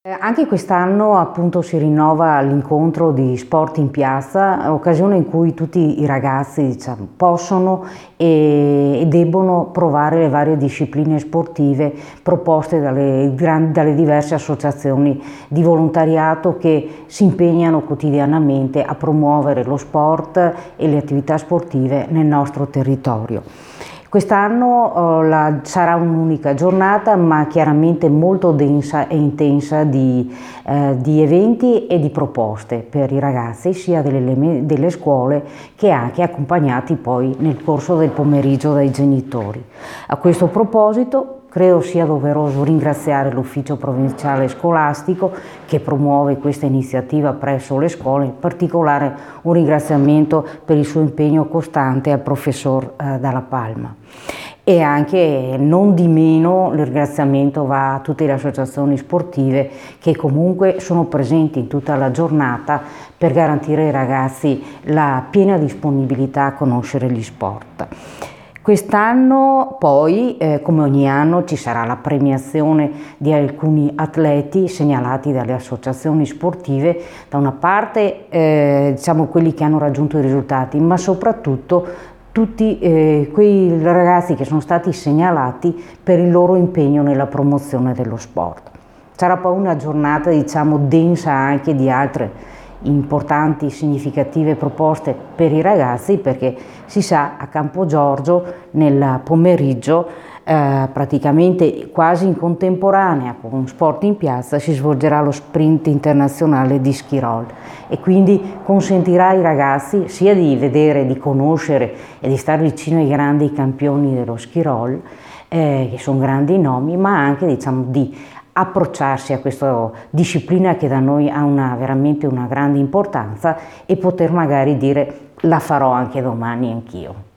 Anche quest'anno appunto si rinnova l'incontro di Sport in Piazza, occasione in cui tutti i ragazzi possono e debbono provare le varie discipline sportive proposte dalle diverse associazioni di volontariato che si impegnano quotidianamente a promuovere lo sport e le attività sportive nel nostro territorio. Quest'anno sarà un'unica giornata, ma chiaramente molto densa e intensa di eventi e di proposte per i ragazzi, sia delle scuole che anche accompagnati poi nel corso del pomeriggio dai genitori. A questo proposito credo sia doveroso ringraziare l'Ufficio Provinciale Scolastico che promuove questa iniziativa presso le scuole, in particolare un ringraziamento per il suo impegno costante al professor Dalla Palma. E anche non di meno il ringraziamento va a tutte le associazioni sportive che comunque sono presenti in tutta la giornata per garantire ai ragazzi la piena disponibilità a conoscere gli sport. Quest'anno poi, come ogni anno, ci sarà la premiazione di alcuni atleti segnalati dalle associazioni sportive, da una parte diciamo quelli che hanno raggiunto i risultati, ma soprattutto tutti quei ragazzi che sono stati segnalati per il loro impegno nella promozione dello sport. Sarà poi una giornata diciamo densa anche di altre importanti, significative proposte per i ragazzi, perché si sa a Campo Giorgio nel pomeriggio praticamente quasi in contemporanea con Sport in Piazza si svolgerà lo sprint internazionale di ski roll e quindi consentirà ai ragazzi sia di vedere, di conoscere e di stare vicino ai grandi campioni dello ski roll che sono grandi nomi, ma anche diciamo di approcciarsi a questa disciplina che da noi ha veramente una grande importanza e poter magari dire la farò anche domani anch'io.